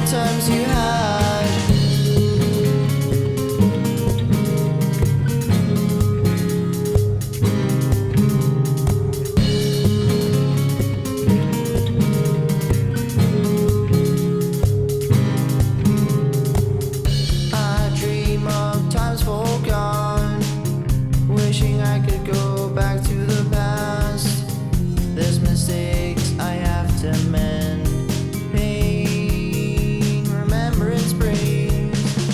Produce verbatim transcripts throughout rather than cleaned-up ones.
times you had. I dream of times forgone, wishing I could go back to the past. There's mistakes I have to mend. Pain, remembrance brings.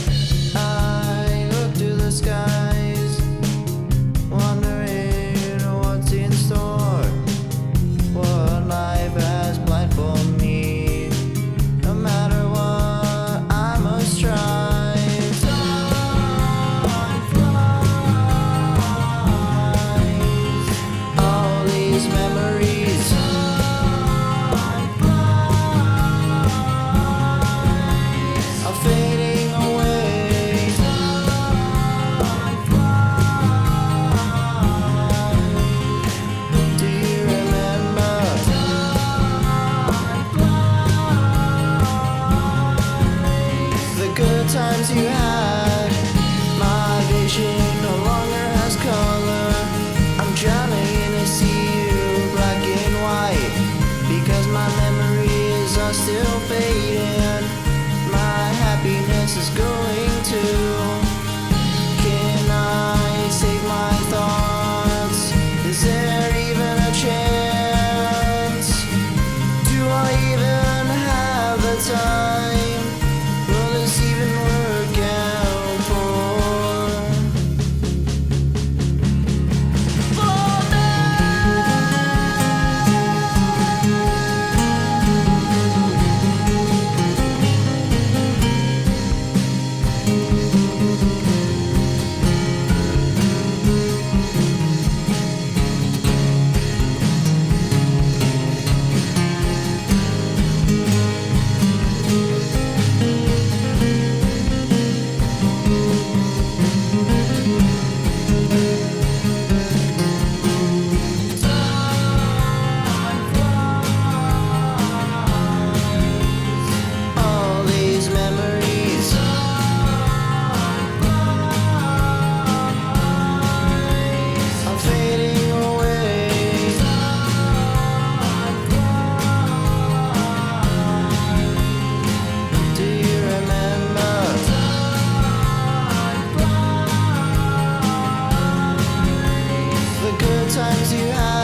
I look to the skies, wondering what's in store. What life has planned for me. No matter what, I must strive. Time flies. All these memories are fading away. Do you remember the good times you had? My vision no longer has color. I'm drowning in a sea of black and white, because my memories are still fading. My happiness is going too. Can I save my thoughts? Is there even a chance? Do I even have the time? Will this even work out for? For all these memories are fading away. Do you remember the good times you had?